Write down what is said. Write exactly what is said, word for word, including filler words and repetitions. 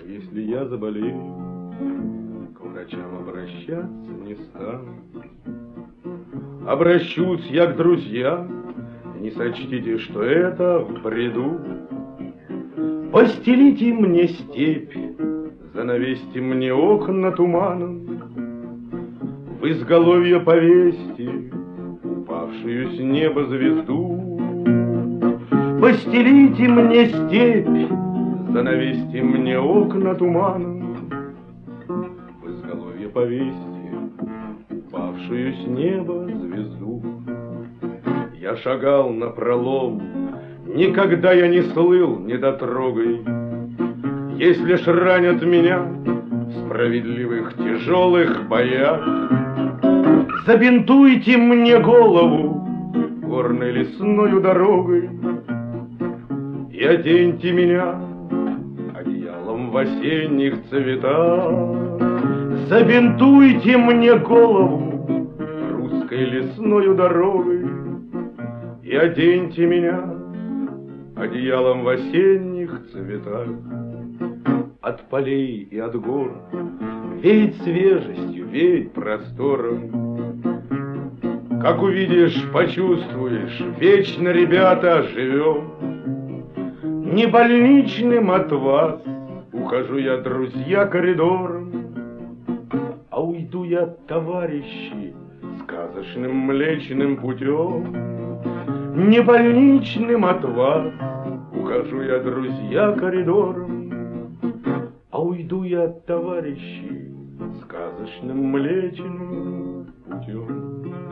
если я заболею, к врачам обращаться не стану. Обращусь я к друзьям, не сочтите, что это в бреду. Постелите мне степь, занавесьте мне окна туманом, в изголовье повесьте упавшую с неба звезду. Постелите мне степь, занавесьте мне окна туманом, в изголовье повесьте упавшую с неба звезду. Я шагал напролом, никогда я не слыл недотрогой. Если ж ранят меня в справедливых тяжелых боях, забинтуйте мне голову горной лесною дорогой и оденьте меня одеялом в осенних цветах. Забинтуйте мне голову русской лесною дорогой и оденьте меня одеялом в осенних цветах. От полей и от гор веет свежестью, веет простором. Как увидишь, почувствуешь, вечно, ребята, живем. Не больничным от вас ухожу я, друзья, коридором, а уйду я, товарищи, сказочным млечным путем. Не больничным от вас ухожу я, друзья, коридором, а уйду я, товарищи, сказочным млечным путем.